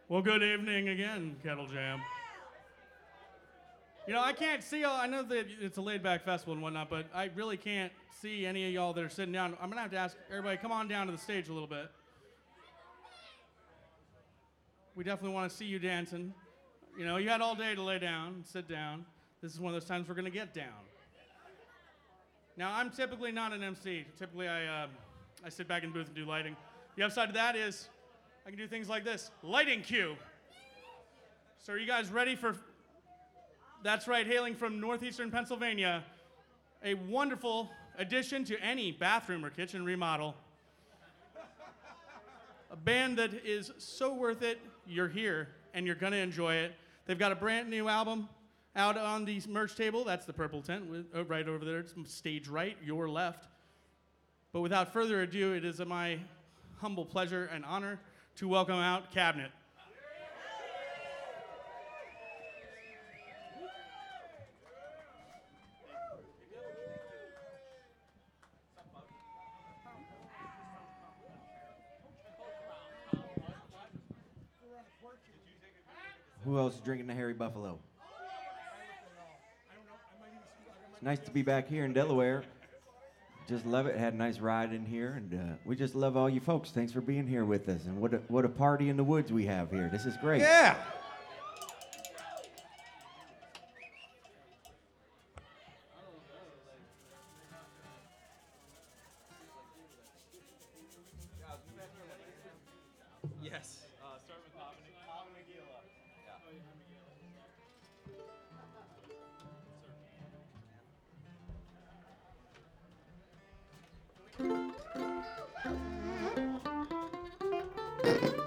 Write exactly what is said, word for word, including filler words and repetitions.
Well, good evening again, Kettle Jam. You know, I can't see y'all. I know that it's a laid-back festival and whatnot, but I really can't see any of y'all that are sitting down. I'm going to have to ask everybody, come on down to the stage a little bit. We definitely want to see you dancing. You know, you had all day to lay down and sit down. This is one of those times we're going to get down. Now, I'm typically not an M C. Typically, I, uh, I sit back in the booth and do lighting. The upside of that is I can do things like this. Lighting cue. So are you guys ready for... That's right, hailing from northeastern Pennsylvania, a wonderful addition to any bathroom or kitchen remodel. A band that is so worth it, you're here, and you're gonna enjoy it. They've got a brand new album out on the merch table. That's the purple tent, with, oh, right over there. It's stage right, your left. But without further ado, it is my humble pleasure and honor to welcome out Cabinet. Who else is drinking the Hairy Buffalo? It's nice to be back here in Delaware. Just love it. Had a nice ride in here, and uh, we just love all you folks. Thanks for being here with us, and what a, what a party in the woods we have here. This is great. Yeah. Yes. Uh, start with Papa Nagila. Thank you.